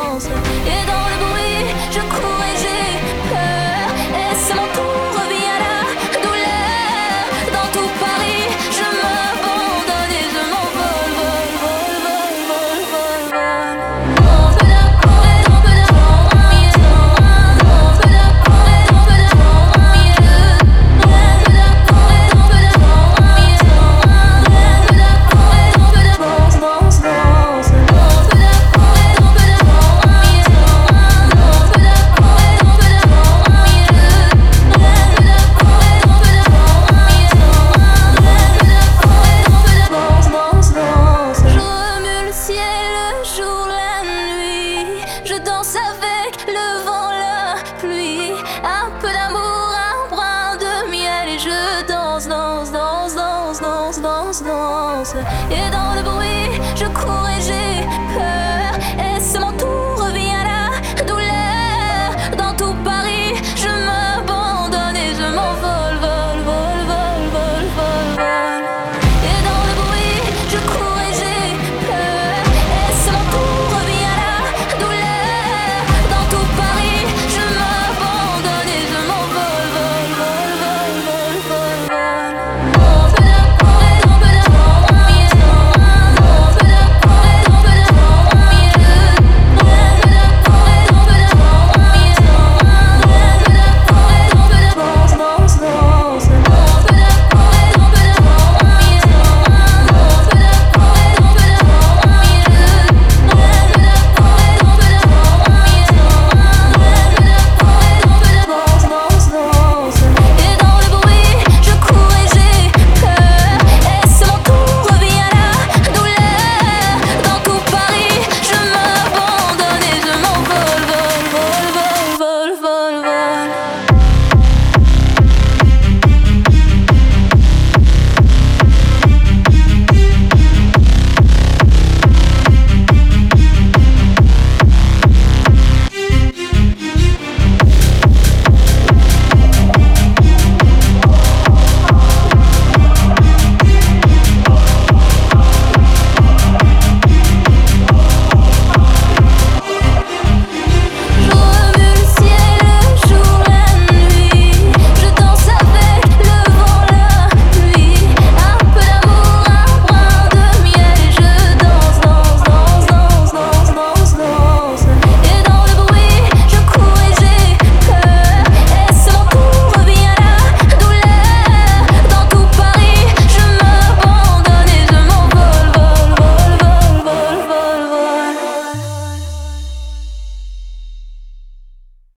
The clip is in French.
danse. Et dans le bruit, je cours et j'ai peur. Et c'est mon tour, revient la douleur. Dans tout Paris, je m'abandonne et je m'envole, vol, vol, vol, vol, vol, vol. On peut d'accord et on peut d'accord, on peut d'accord et on peut d'accord, on peut d'accord et on peut d'accord, on peut d'accord et on peut d'accord, danse, danse, danse. On peut d'accord et on peut d'accord, on peut d'accord et on peut d'accord, on peut d'accord et on peut d'accord, danse, danse, danse. Je remue le ciel, le jour, la nuit. Je danse avec